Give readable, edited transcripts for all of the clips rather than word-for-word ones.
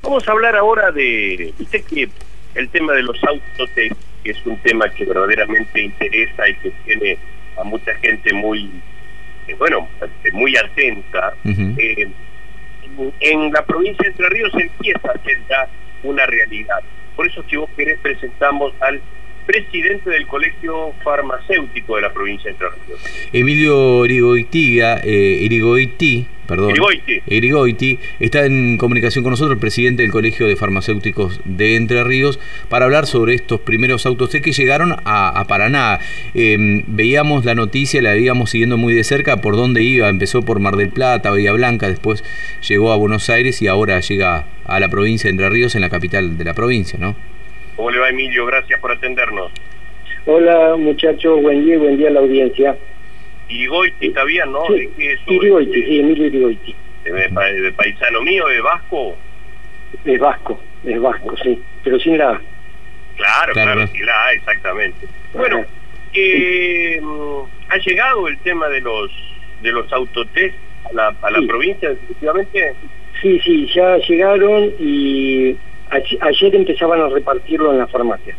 Vamos a hablar ahora de, usted que el tema de los autotest, que es un tema que verdaderamente interesa y que tiene a mucha gente muy, muy atenta. En la provincia de Entre Ríos empieza a ser ya una realidad. Por eso, si vos querés, presentamos al presidente del Colegio Farmacéutico de la provincia de Entre Ríos. Emilio Irigoiti, está en comunicación con nosotros, el presidente del Colegio de Farmacéuticos de Entre Ríos, para hablar sobre estos primeros autotest que llegaron a Paraná. Veíamos la noticia, la íbamos siguiendo muy de cerca, por dónde iba. Empezó por Mar del Plata, Bahía Blanca, después llegó a Buenos Aires y ahora llega a la provincia de Entre Ríos, en la capital de la provincia, ¿no? ¿Cómo le va, Emilio? Gracias por atendernos. Hola, muchachos, buen día a la audiencia. Irigoiti, ¿está bien, no? Sí, Irigoiti, sí, Emilio Irigoiti. ¿De paisano mío, de vasco? Es vasco, sí, pero sin la A. Claro, sin la A, exactamente. Bueno, ¿ha llegado el tema de los autotest a la provincia, definitivamente? Sí, ya llegaron y ayer empezaban a repartirlo en las farmacias.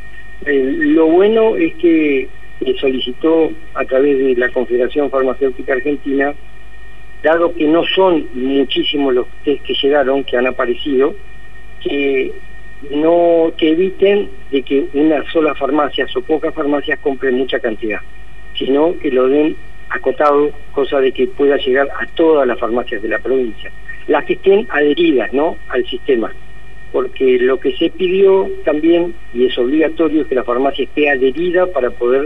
Lo bueno es que solicitó a través de la Confederación Farmacéutica Argentina, dado que no son muchísimos los test que llegaron, que han aparecido, que eviten de que una sola farmacia o pocas farmacias compren mucha cantidad, sino que lo den acotado, cosa de que pueda llegar a todas las farmacias de la provincia, las que estén adheridas, ¿no?, al sistema. Porque lo que se pidió también, y es obligatorio, es que la farmacia esté adherida para poder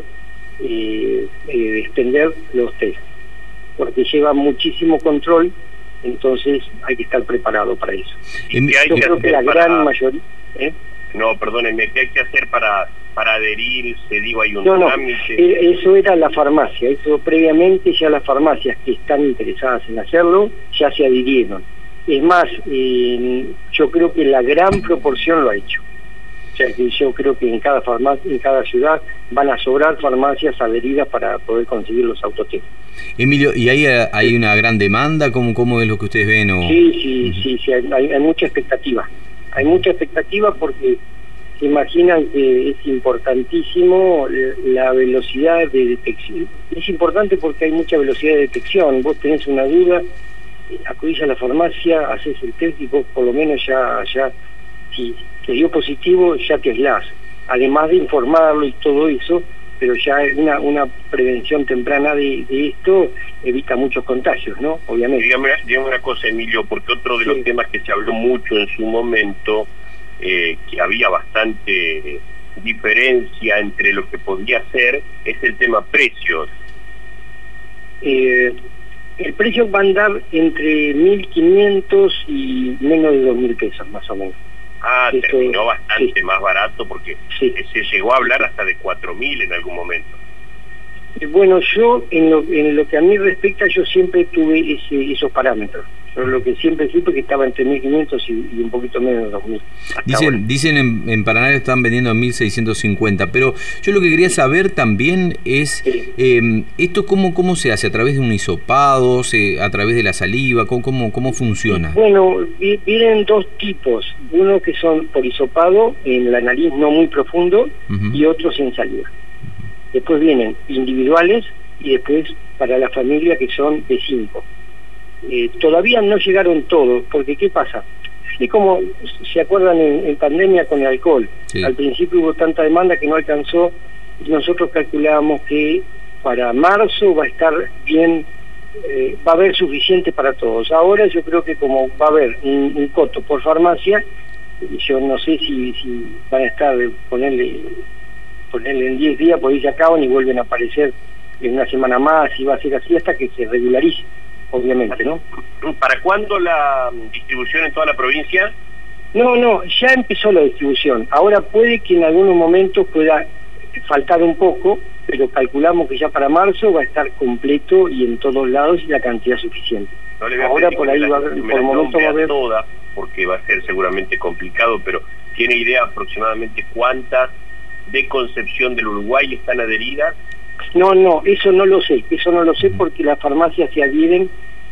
extender los test, porque lleva muchísimo control, entonces hay que estar preparado para eso. Yo creo que la gran mayoría... No, perdónenme, ¿qué hay que hacer para adherirse? Digo, hay un trámite... Eso era la farmacia, eso previamente ya las farmacias que están interesadas en hacerlo ya se adhirieron. Es más, yo creo que la gran proporción lo ha hecho. O sea, que yo creo que en cada farmacia, en cada ciudad van a sobrar farmacias adheridas para poder conseguir los autotest. Emilio, ¿y ahí hay una gran demanda? ¿Cómo es lo que ustedes ven? Sí, hay mucha expectativa. Hay mucha expectativa porque se imaginan que es importantísimo la velocidad de detección. Es importante porque hay mucha velocidad de detección. Vos tenés una duda, acudís a la farmacia, haces el test y vos por lo menos ya si te dio positivo ya te aislás, además de informarlo y todo eso, pero ya una prevención temprana de esto evita muchos contagios, ¿no? Obviamente. Dígame una cosa, Emilio, porque otro de los temas que se habló mucho en su momento, que había bastante diferencia entre lo que podía ser, es el tema precios. El precio va a andar entre 1.500 y menos de 2.000 pesos, más o menos. Terminó bastante más barato porque se llegó a hablar hasta de 4.000 en algún momento. Bueno, yo, en lo que a mí respecta, yo siempre tuve esos parámetros. Yo lo que siempre supe que estaba entre 1.500 y un poquito menos de 2.000. Dicen en Paraná que están vendiendo a 1.650, pero yo lo que quería saber también es, ¿esto cómo se hace? ¿A través de un hisopado? ¿A través de la saliva? ¿Cómo funciona? Bueno, vienen dos tipos. Uno que son por hisopado, en la nariz no muy profundo, y otros en saliva. Después vienen individuales y después para la familia, que son de 5. Todavía no llegaron todos, porque ¿qué pasa? Es como, ¿se acuerdan en pandemia con el alcohol? Sí. Al principio hubo tanta demanda que no alcanzó, y nosotros calculábamos que para marzo va a estar bien, va a haber suficiente para todos. Ahora yo creo que como va a haber un coto por farmacia, yo no sé si van a estar, ponerle en 10 días, por ahí se acaban y vuelven a aparecer en una semana más, y va a ser así hasta que se regularice. Obviamente, ¿no? ¿Para cuándo la distribución en toda la provincia? No, ya empezó la distribución. Ahora puede que en algunos momentos pueda faltar un poco, pero calculamos que ya para marzo va a estar completo y en todos lados y la cantidad suficiente. No le voy a ahora por ahí va a haber, por momento va a haber todas, porque va a ser seguramente complicado, pero ¿tiene idea aproximadamente cuántas de Concepción del Uruguay están adheridas? No, eso no lo sé porque las farmacias se adhieren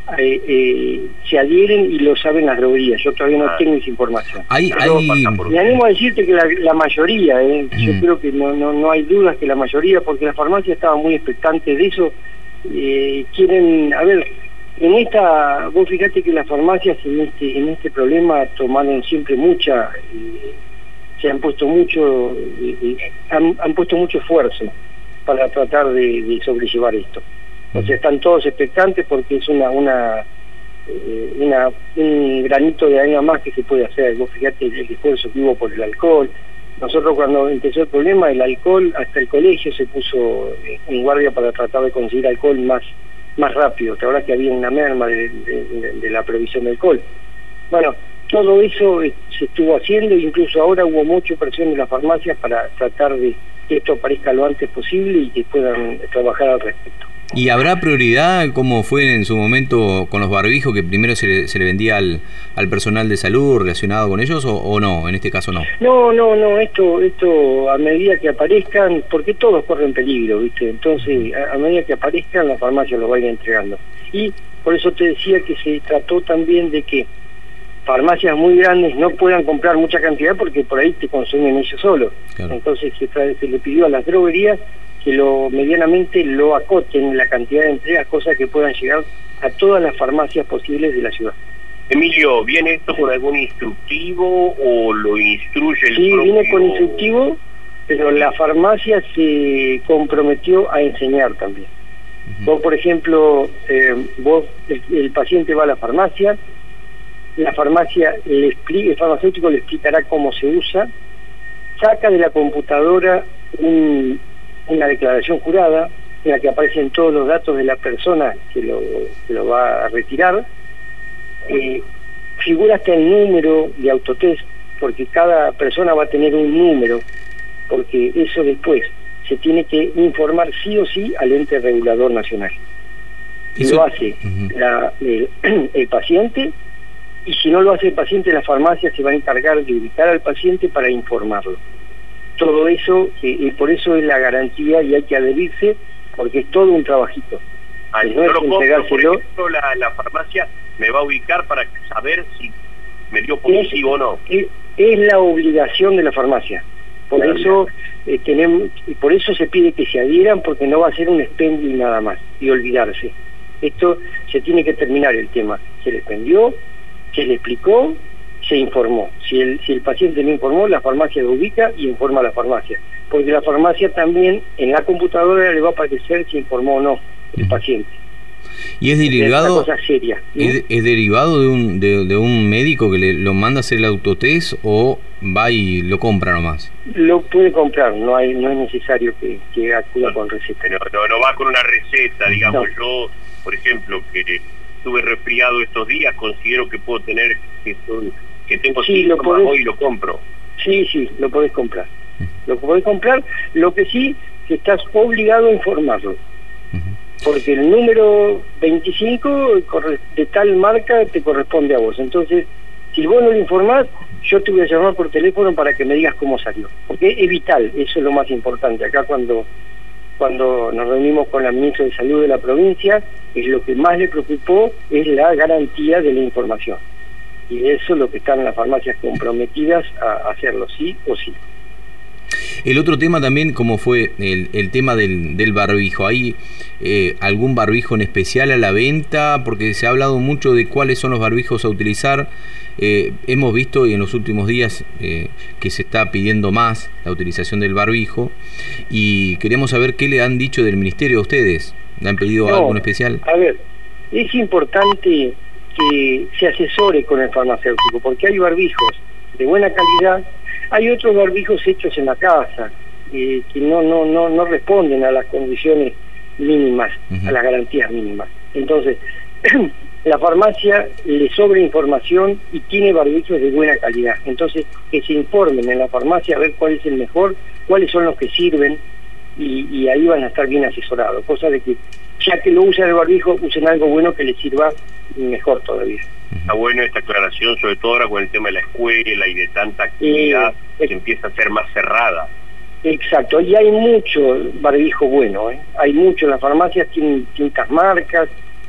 se adhieren y lo saben las droguerías. Yo todavía no tengo esa información. Me animo a decirte que la mayoría, yo creo que no hay dudas que la mayoría, porque la farmacia estaba muy expectante de eso. Quieren, a ver, vos fíjate que las farmacias en este problema tomaron siempre se han puesto mucho, han puesto mucho esfuerzo para tratar de sobrellevar esto. O sea, están todos expectantes porque es un granito de arena más que se puede hacer. Vos fíjate el esfuerzo que hubo por el alcohol. Nosotros cuando empezó el problema, el alcohol, hasta el colegio se puso en guardia para tratar de conseguir alcohol más rápido. Te acuerdas que había una merma de la provisión de alcohol. Bueno, todo eso se estuvo haciendo, incluso ahora hubo mucha presión de las farmacias para tratar de que esto aparezca lo antes posible y que puedan trabajar al respecto. ¿Y habrá prioridad, como fue en su momento con los barbijos, que primero se le vendía al personal de salud relacionado con ellos, o no? En este caso no. No, esto a medida que aparezcan, porque todos corren peligro, ¿viste? Entonces, a medida que aparezcan, la farmacia lo va a ir entregando. Y por eso te decía que se trató también de que farmacias muy grandes no puedan comprar mucha cantidad porque por ahí te consumen ellos solos. Claro. Entonces se le pidió a las droguerías que medianamente lo acoten la cantidad de entregas, cosas que puedan llegar a todas las farmacias posibles de la ciudad. Emilio, ¿viene esto con algún instructivo o lo instruye el propio? Sí, viene con instructivo, pero la farmacia se comprometió a enseñar también. Vos, por ejemplo, el paciente va a la farmacia el farmacéutico le explicará cómo se usa, saca de la computadora una declaración jurada en la que aparecen todos los datos de la persona que lo va a retirar, figura hasta el número de autotest, porque cada persona va a tener un número, porque eso después se tiene que informar sí o sí al ente regulador nacional. ¿Eso? Lo hace el paciente, y si no lo hace el paciente, la farmacia se va a encargar de ubicar al paciente para informarlo. Todo eso, por eso es la garantía y hay que adherirse, porque es todo un trabajito. No es entregárselo. Por ejemplo, la farmacia me va a ubicar para saber si me dio positivo o no. Es la obligación de la farmacia. Por eso por eso se pide que se adhieran, porque no va a ser un expendio y nada más, y olvidarse. Esto se tiene que terminar el tema. Se le expendió, se le explicó, se informó. Si el paciente no informó, la farmacia lo ubica y informa a la farmacia. Porque la farmacia también, en la computadora le va a aparecer si informó o no el paciente. ¿Y es derivado? Es una cosa seria. ¿Es derivado de un médico que lo manda a hacer el autotest, o va y lo compra nomás? Lo puede comprar, no es necesario que acuda con receta. No va con una receta, digamos. No. Yo, por ejemplo, que estuve resfriado estos días, considero que puedo tener que tengo síntomas, hoy lo compro. Sí, lo podés comprar. Lo podés comprar, lo que sí, que estás obligado a informarlo. Porque el número 25 de tal marca te corresponde a vos. Entonces, si vos no lo informás, yo te voy a llamar por teléfono para que me digas cómo salió. Porque es vital, eso es lo más importante. Acá cuando nos reunimos con la ministra de Salud de la provincia, lo que más le preocupó es la garantía de la información. Y eso es lo que están las farmacias comprometidas a hacerlo, sí o sí. El otro tema también, como fue el tema del barbijo. ¿Hay algún barbijo en especial a la venta? Porque se ha hablado mucho de cuáles son los barbijos a utilizar. Hemos visto y en los últimos días que se está pidiendo más la utilización del barbijo, y queríamos saber qué le han dicho del ministerio a ustedes. ¿Le han pedido algo en especial? A ver, es importante que se asesore con el farmacéutico, porque hay barbijos de buena calidad. Hay otros barbijos hechos en la casa que no responden a las condiciones mínimas, a las garantías mínimas. Entonces, la farmacia le sobra información y tiene barbijos de buena calidad. Entonces, que se informen en la farmacia a ver cuál es el mejor, cuáles son los que sirven, y ahí van a estar bien asesorados. Cosa de que, ya que lo usan el barbijo, usen algo bueno que les sirva mejor todavía. Está bueno esta aclaración, sobre todo ahora con el tema de la escuela y de tanta actividad que empieza a ser más cerrada. Exacto, y hay mucho barbijo bueno, hay mucho en las farmacias, tienen distintas marcas,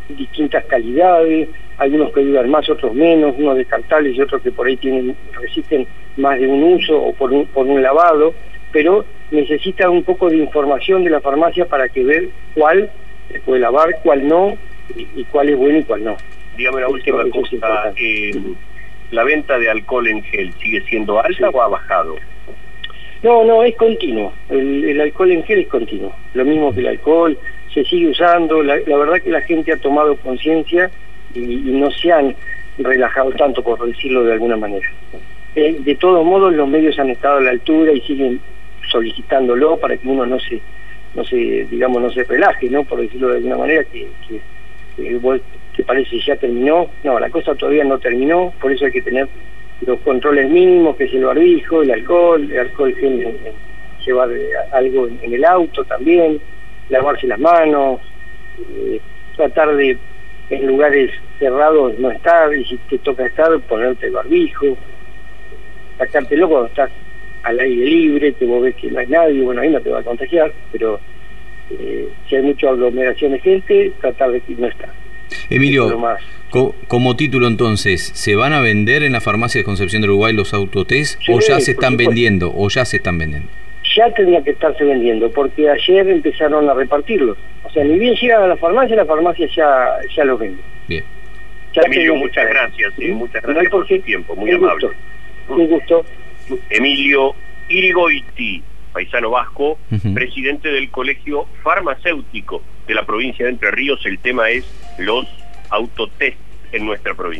distintas calidades, algunos que duran más, otros menos, unos descartables y otros que por ahí resisten más de un uso o por un lavado, pero necesita un poco de información de la farmacia para que ver cuál se puede lavar, cuál no, y cuál es bueno y cuál no. Dígame la última cosa, ¿la venta de alcohol en gel sigue siendo alta o ha bajado? No, es continuo, el alcohol en gel es continuo, lo mismo que el alcohol, se sigue usando, la verdad que la gente ha tomado conciencia y no se han relajado tanto, por decirlo de alguna manera. De todos modos, los medios han estado a la altura y siguen solicitándolo para que uno no se relaje, ¿no? Por decirlo de alguna manera, que parece que ya terminó. No, la cosa todavía no terminó, por eso hay que tener los controles mínimos, que es el barbijo, el alcohol gel, llevar algo en el auto también, lavarse las manos, tratar de en lugares cerrados no estar, y si te toca estar, ponerte el barbijo, sacártelo cuando estás al aire libre, que vos ves que no hay nadie, bueno, ahí no te va a contagiar, pero si hay mucha aglomeración de gente, tratar de que no estar. Emilio, como título entonces, ¿se van a vender en la farmacia de Concepción del Uruguay los autotest o ya se están vendiendo? Ya tenía que estarse vendiendo, porque ayer empezaron a repartirlos. O sea, ni bien llegan a la farmacia ya los vende. Bien. Emilio, muchas gracias. Muchas gracias por su tiempo, muy amable. Un gusto. Emilio Irigoiti, paisano vasco, presidente del Colegio Farmacéutico de la provincia de Entre Ríos. El tema es los autotest en nuestra provincia.